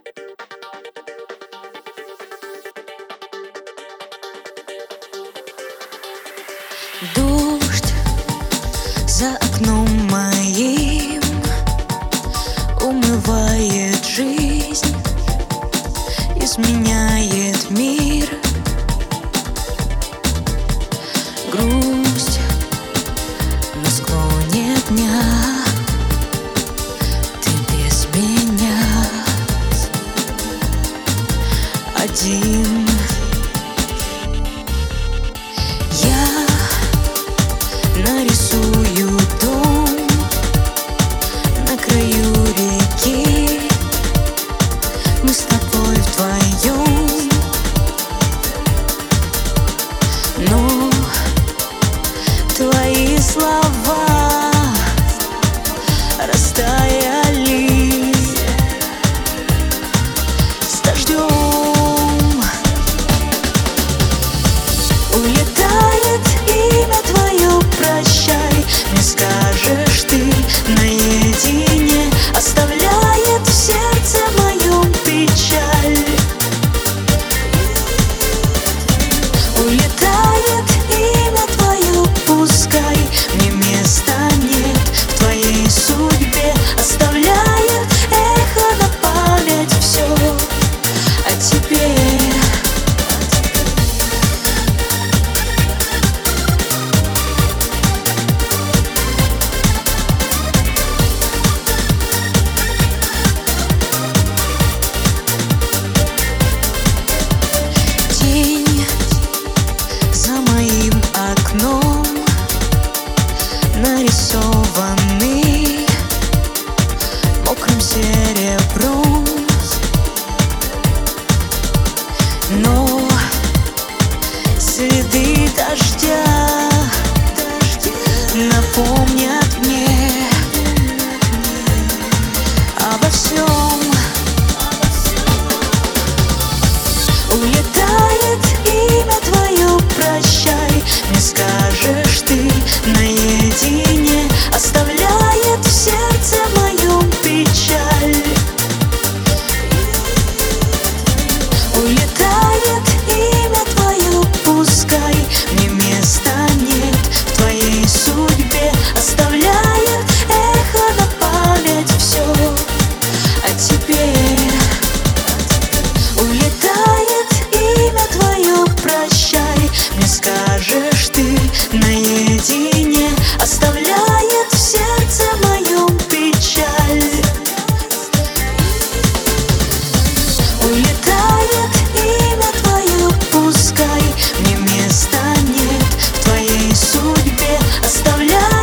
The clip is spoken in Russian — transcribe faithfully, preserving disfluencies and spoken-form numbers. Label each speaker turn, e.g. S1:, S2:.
S1: Дождь за окном моим умывает жизнь, изменяет мир. Грусть на склоне дня, ты без меня один. Я нарисую дом на краю реки, мы с тобой вдвоем, но твои слова растаяли с дождем. Улетает имя твое, прощай, не скажешь ты наедине, оставляет в сердце моем печаль. Улетает имя твое, пускай мне места нет в твоей судьбе, оставляет эхо на память все о тебе. Нарисованный мокрым серебром, но следы дождя напомнят мне обо всем. Улетает имя твое, прощай, не скажешь ты наедине, оставляет в сердце моем печаль. Улетает имя твое, пускай мне места нет в твоей судьбе, оставляет эхо на память все о тебе. Улетает имя твое, прощай, не скажешь ты наедине, оставляет в сердце моем печаль. Улетает имя твое, пускай мне места нет в твоей судьбе, оставляет